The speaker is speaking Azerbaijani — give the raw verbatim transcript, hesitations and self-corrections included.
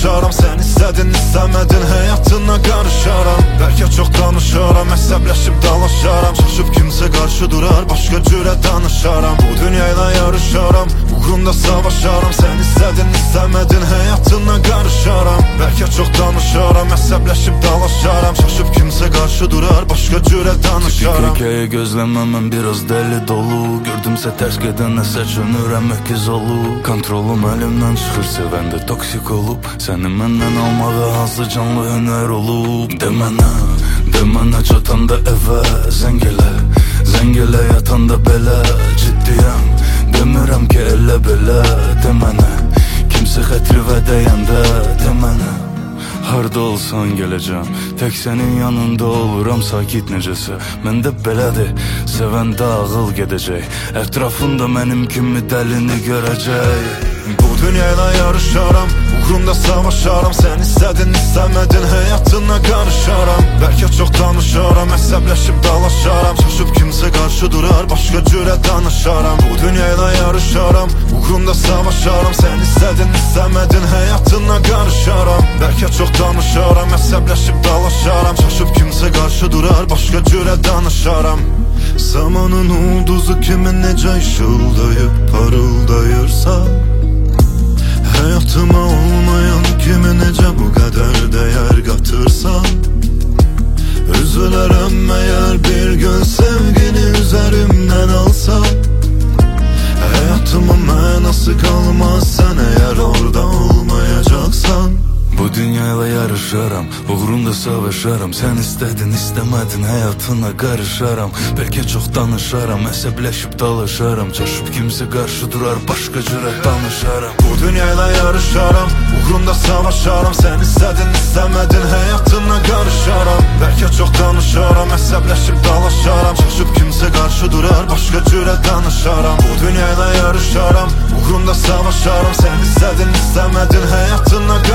danışaram. Sən istədin, istəmədin, həyatına qarışaram. Bəlkə çox danışaram, əsəbləşib dalaşaram. Çaşıb kimsə qarşı durar, başqa cürə danışaram. Bu dünyayla yarışaram, uğrunda savaşaram. Sən istədin, istəmədin, həyatına qarışaram. Bəlkə çox danışaram, əsəbləşib dalaşaram. Çaşıb kimsə qarşı durar, başqa cürə danışaram. Hekayə gözləməm, biraz dəli dolu. Gördümsə tərs gedən nəsə çönürəm öküz olub. Kontrolum əlimdən çıxır, sevəndə toksik olub. Səni məndən almağa hazır canlı hünər olub. Demənə, demənə çatanda evə zəng elə, zəng elə yatanda belə ciddiyəm. Demirəm ki elə belə, demənə kimsə xətri və dəyəndə, demənə harda olsan gələcəm, tək sənin yanında oluram sakit necəsə. Məndə belədir, sevəndə ağıl gedəcək, ətrafında mənim kimi dəlini görəcək. Bu dünyayla yarışaram, uğrunda savaşaram. Sən istədin, istəmədin, həyatına qarışaram. Bəlkə çox danışaram, əsəbləşib dalaşaram. Çaşıb kimsə qarşı durar, başqa cürə danışaram. Bu dünyayla yarışaram, uğrunda savaşaram. Sən istədin, istəmədin, həyatına qarışaram. Bəlkə çox danışaram, əsəbləşib dalaşaram. Çaşıb kimsə qarşı durar, başqa cürə danışaram. Zamanın ulduzu kimi necə işıldayıb parıldayırsa, həyatıma olmayan kimi necə bu qədər dəyər qatırsan. Üzülərəm məyər bir gün sevgini üzərimdən alsam. Həyatıma mənası qalmaz sən əgər orada olmayacaqsan. Bu dünyayla yarışaram, uğrunda savaşaram. Sən istədin, istəmədin, həyatına qarışaram. Bəlkə çox danışaram, əsəbləşib dalaşaram. Çaşıb kimsə qarşı durar, başqa cürə danışaram. Bu dünyayla yarışaram, uğrunda savaşaram. Sən istədin, istəmədin, həyatına qarışaram. Bəlkə çox danışaram, əsəbləşib dalaşaram. Çaşıb kimsə qarşı durar, başqa cürə danışaram. Bu dünyayla yarışaram, uğrunda savaşaram. Sən istədin, istəmədin, həyatına qarışaram.